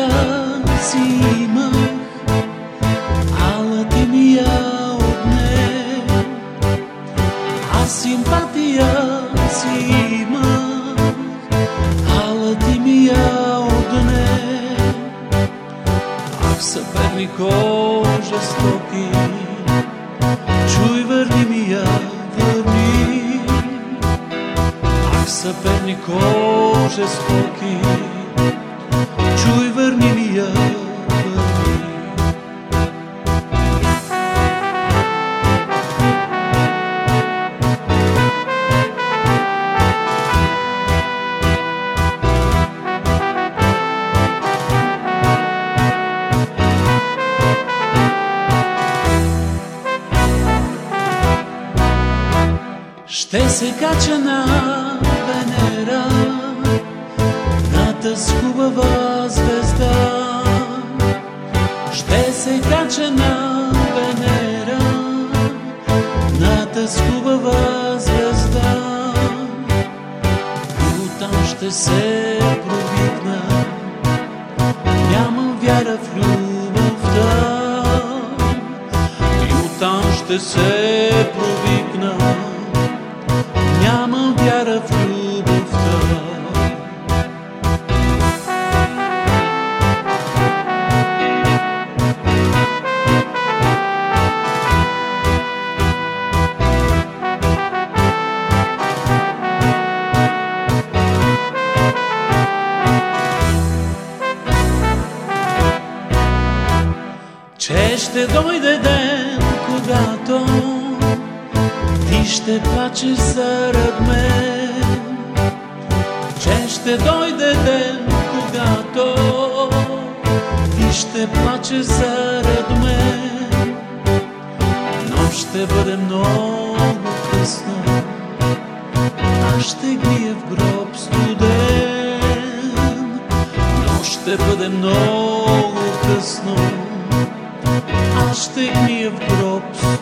си имах, ала ти ми я отне. Аз симпатия си имах, ала ти ми я отне. Ах, съпернико жестоки, чуй, върни ми я, върни. Ах, съпернико жестоки, чуй, върни ми я, върни. Ще се кача на Венера, на тъс хубава звезда. Ще се кача на Венера, на тъс хубава звезда. И оттам ще се провикна, нямам вяра в любовта. И оттам ще се провикна, нямам вяра в любовта. Че ще дойде ден, когато ти ще плачеш зарад мен. Че ще дойде ден, когато ти ще плачеш зарад мен. Но ще бъде много късно, аз ще гния в гроб студен. Но ще бъде много късно, аз ще гния в гроб студен.